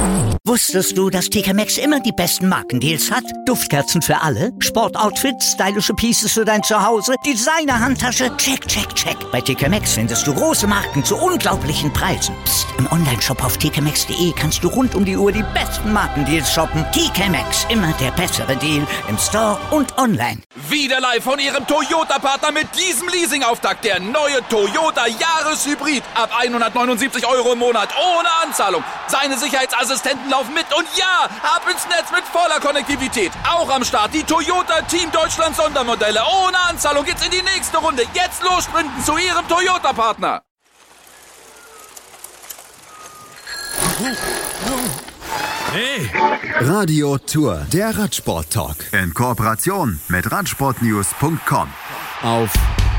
Wusstest du, dass TK Maxx immer die besten Markendeals hat? Duftkerzen für alle, Sportoutfits, stylische Pieces für dein Zuhause, Designer-Handtasche, check, check, check. Bei TK Maxx findest du große Marken zu unglaublichen Preisen. Psst. Im Onlineshop auf tkmaxx.de kannst du rund um die Uhr die besten Markendeals shoppen. TK Maxx, immer der bessere Deal im Store und online. Wieder live von Ihrem Toyota-Partner mit diesem Leasing-Auftakt. Der neue Toyota Jahreshybrid. Ab 179 € im Monat. Ohne Anzahlung. Seine Sicherheitsassistenten laufen mit. Und ja, ab ins Netz mit voller Konnektivität. Auch am Start die Toyota Team Deutschland Sondermodelle. Ohne Anzahlung geht's in die nächste Runde. Jetzt los sprinten zu Ihrem Toyota-Partner. Hey! Radio Tour, der Radsport-Talk. In Kooperation mit Radsportnews.com. Auf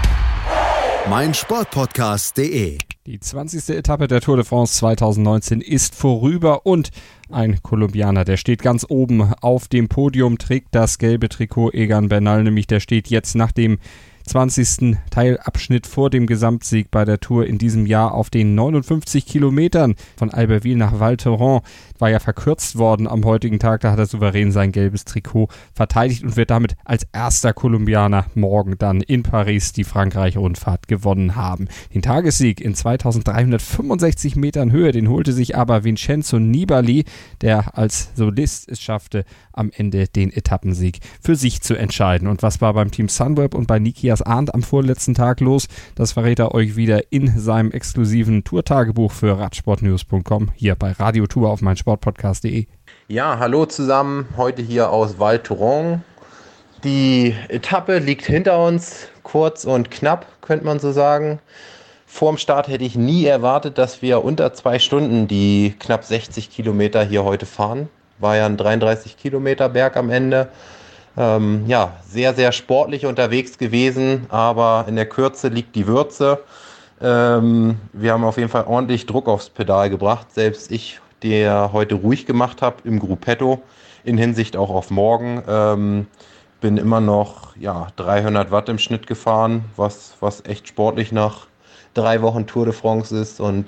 meinsportpodcast.de. Die 20. Etappe der Tour de France 2019 ist vorüber und ein Kolumbianer, der steht ganz oben auf dem Podium, trägt das gelbe Trikot. Egan Bernal nämlich, der steht jetzt nach dem 20. Teilabschnitt vor dem Gesamtsieg bei der Tour in diesem Jahr auf den 59 Kilometern von Albertville nach Val Thorens. War ja verkürzt worden am heutigen Tag, da hat er souverän sein gelbes Trikot verteidigt und wird damit als erster Kolumbianer morgen dann in Paris die Frankreich-Rundfahrt gewonnen haben. Den Tagessieg in 2365 Metern Höhe, den holte sich aber Vincenzo Nibali, der als Solist es schaffte, am Ende den Etappensieg für sich zu entscheiden. Und was war beim Team Sunweb und bei Nikias Arndt am vorletzten Tag los? Das verrät er euch wieder in seinem exklusiven Tourtagebuch für Radsportnews.com hier bei Radio Tour auf meinsportpodcast.de. Ja, hallo zusammen, heute hier aus Val Thorens. Die Etappe liegt hinter uns, kurz und knapp, könnte man so sagen. Vorm Start hätte ich nie erwartet, dass wir unter 2 Stunden die knapp 60 Kilometer hier heute fahren. War ja ein 33 Kilometer Berg am Ende. Ja, sehr, sehr sportlich unterwegs gewesen, aber in der Kürze liegt die Würze. Wir haben auf jeden Fall ordentlich Druck aufs Pedal gebracht. Selbst ich, der heute ruhig gemacht habe im Gruppetto, in Hinsicht auch auf morgen, bin immer noch 300 Watt im Schnitt gefahren, was echt sportlich nach 3 Wochen Tour de France ist. Und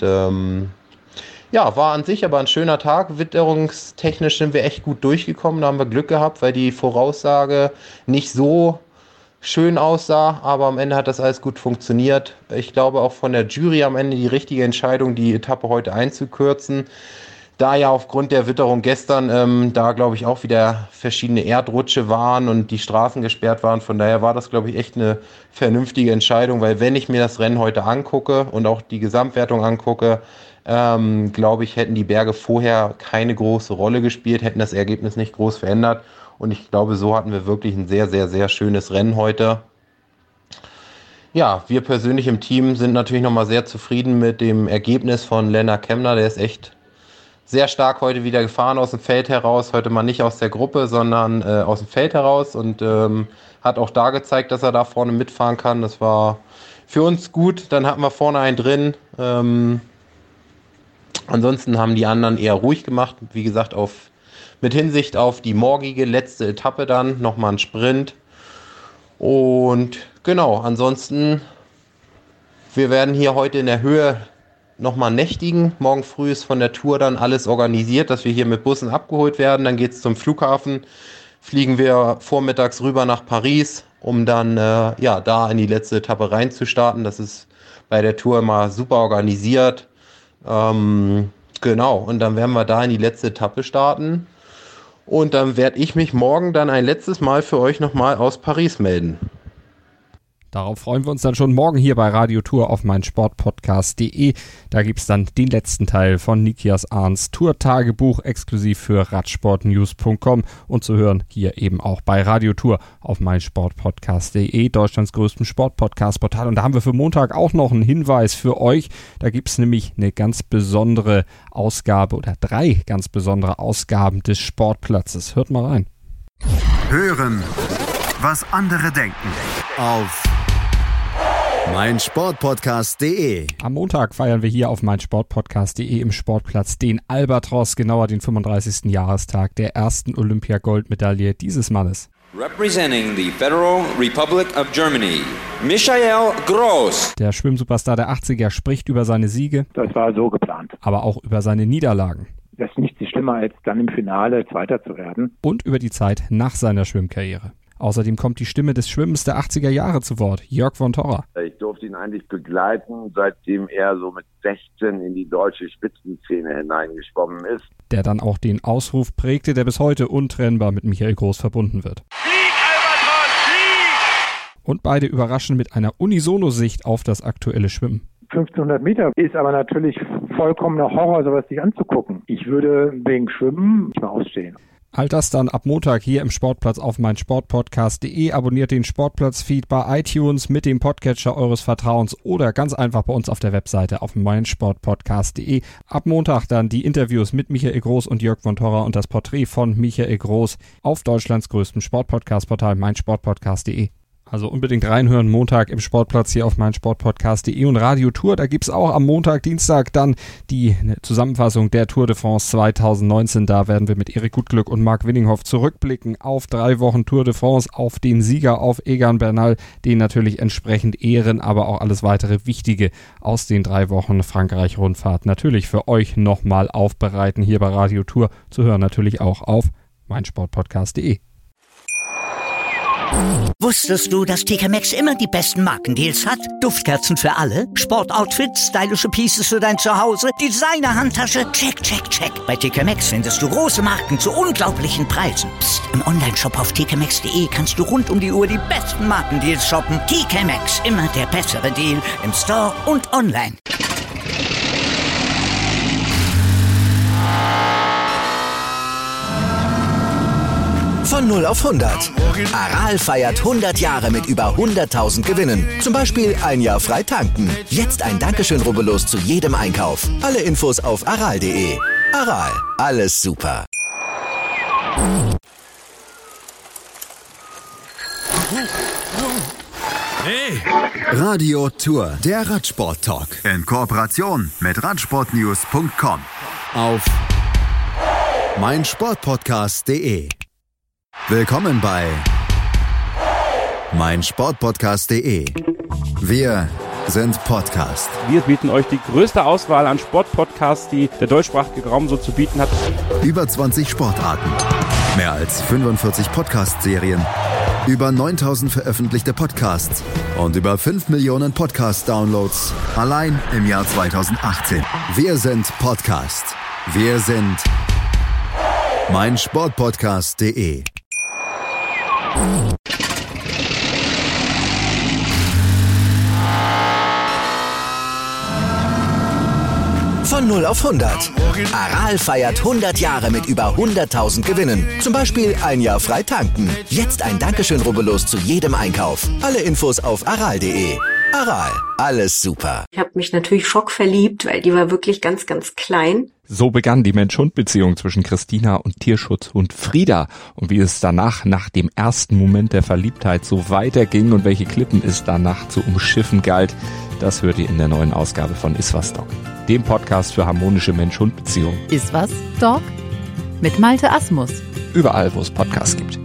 war an sich aber ein schöner Tag. Witterungstechnisch sind wir echt gut durchgekommen. Da haben wir Glück gehabt, weil die Voraussage nicht so schön aussah. Aber am Ende hat das alles gut funktioniert. Ich glaube auch von der Jury am Ende die richtige Entscheidung, die Etappe heute einzukürzen. Da ja aufgrund der Witterung gestern, da glaube ich auch wieder verschiedene Erdrutsche waren und die Straßen gesperrt waren. Von daher war das, glaube ich, echt eine vernünftige Entscheidung. Weil wenn ich mir das Rennen heute angucke und auch die Gesamtwertung angucke, glaube ich, hätten die Berge vorher keine große Rolle gespielt, hätten das Ergebnis nicht groß verändert. Und ich glaube, so hatten wir wirklich ein sehr, sehr, sehr schönes Rennen heute. Ja, wir persönlich im Team sind natürlich nochmal sehr zufrieden mit dem Ergebnis von Lennart Kämna. Der ist echt sehr stark heute wieder gefahren aus dem Feld heraus. Heute mal nicht aus der Gruppe, sondern aus dem Feld heraus. Und hat auch da gezeigt, dass er da vorne mitfahren kann. Das war für uns gut. Dann hatten wir vorne einen drin. Ansonsten haben die anderen eher ruhig gemacht. Wie gesagt, mit Hinsicht auf die morgige letzte Etappe dann nochmal ein Sprint. Und genau, ansonsten, wir werden hier heute in der Höhe nochmal nächtigen. Morgen früh ist von der Tour dann alles organisiert, dass wir hier mit Bussen abgeholt werden. Dann geht es zum Flughafen. Fliegen wir vormittags rüber nach Paris, um dann da in die letzte Etappe reinzustarten. Das ist bei der Tour immer super organisiert. Genau, und dann werden wir da in die letzte Etappe starten und dann werde ich mich morgen dann ein letztes Mal für euch nochmal aus Paris melden. Darauf freuen wir uns dann schon morgen hier bei Radio Tour auf meinsportpodcast.de. Da gibt es dann den letzten Teil von Nikias Arndts Tour-Tagebuch exklusiv für radsportnews.com und zu hören hier eben auch bei Radio Tour auf meinsportpodcast.de, Deutschlands größtem Sportpodcast-Portal. Und da haben wir für Montag auch noch einen Hinweis für euch. Da gibt es nämlich eine ganz besondere Ausgabe oder 3 ganz besondere Ausgaben des Sportplatzes. Hört mal rein. Hören, was andere denken auf meinsportpodcast.de. Am Montag feiern wir hier auf meinsportpodcast.de im Sportplatz den Albatros, genauer den 35. Jahrestag der ersten Olympiagoldmedaille dieses Mannes. Representing the Federal Republic of Germany, Michael Gross. Der Schwimmsuperstar der 80er spricht über seine Siege. Das war so geplant. Aber auch über seine Niederlagen. Das ist nicht die Schlimme. Träume, als dann im Finale Zweiter zu werden. Und über die Zeit nach seiner Schwimmkarriere. Außerdem kommt die Stimme des Schwimmens der 80er Jahre zu Wort, Jörg von Torra. Ich durfte ihn eigentlich begleiten, seitdem er so mit 16 in die deutsche Spitzenszene hineingeschwommen ist. Der dann auch den Ausruf prägte, der bis heute untrennbar mit Michael Groß verbunden wird. Und beide überraschen mit einer Unisono-Sicht auf das aktuelle Schwimmen. 1500 Meter ist aber natürlich vollkommener Horror, sowas sich anzugucken. Ich würde wegen Schwimmen nicht mehr ausstehen. All das dann ab Montag hier im Sportplatz auf meinsportpodcast.de. Abonniert den Sportplatz-Feed bei iTunes mit dem Podcatcher eures Vertrauens oder ganz einfach bei uns auf der Webseite auf meinsportpodcast.de. Ab Montag dann die Interviews mit Michael Groß und Jörg von Torra und das Porträt von Michael Groß auf Deutschlands größtem Sportpodcast-Portal meinsportpodcast.de. Also unbedingt reinhören, Montag im Sportplatz hier auf meinsportpodcast.de und Radio Tour. Da gibt's auch am Montag, Dienstag dann die Zusammenfassung der Tour de France 2019. Da werden wir mit Erik Gutglück und Marc Winninghoff zurückblicken auf 3 Wochen Tour de France, auf den Sieger, auf Egan Bernal, den natürlich entsprechend ehren, aber auch alles weitere Wichtige aus den 3 Wochen Frankreich-Rundfahrt natürlich für euch nochmal aufbereiten hier bei Radio Tour. Zu hören natürlich auch auf meinsportpodcast.de. Wusstest du, dass TK Maxx immer die besten Markendeals hat? Duftkerzen für alle, Sportoutfits, stylische Pieces für dein Zuhause, Designer-Handtasche, check, check, check. Bei TK Maxx findest du große Marken zu unglaublichen Preisen. Psst. Im Onlineshop auf tkmaxx.de kannst du rund um die Uhr die besten Markendeals shoppen. TK Maxx, immer der bessere Deal im Store und online. Von 0 auf 100. Aral feiert 100 Jahre mit über 100.000 Gewinnen. Zum Beispiel 1 Jahr frei tanken. Jetzt ein Dankeschön, rubbellos zu jedem Einkauf. Alle Infos auf aral.de. Aral, alles super. Hey! Radio Tour, der Radsport-Talk. In Kooperation mit Radsportnews.com. Auf meinsportpodcast.de. Willkommen bei meinsportpodcast.de. Wir sind Podcast. Wir bieten euch die größte Auswahl an Sportpodcasts, die der deutschsprachige Raum so zu bieten hat. Über 20 Sportarten, mehr als 45 Podcast-Serien, über 9000 veröffentlichte Podcasts und über 5 Millionen Podcast-Downloads allein im Jahr 2018. Wir sind Podcast. Wir sind meinsportpodcast.de. Von 0 auf 100. Aral feiert 100 Jahre mit über 100.000 Gewinnen. Zum Beispiel 1 Jahr frei tanken. Jetzt ein Dankeschön, rubbellos zu jedem Einkauf. Alle Infos auf aral.de. Aral, alles super. Ich habe mich natürlich schockverliebt, weil die war wirklich ganz, ganz klein. So begann die Mensch-Hund-Beziehung zwischen Christina und Tierschutzhund Frieda. Und wie es danach, nach dem ersten Moment der Verliebtheit, so weiterging und welche Klippen es danach zu umschiffen galt, das hört ihr in der neuen Ausgabe von Iswas Dog, dem Podcast für harmonische Mensch-Hund-Beziehungen. Iswas Dog? Mit Malte Asmus. Überall, wo es Podcasts gibt.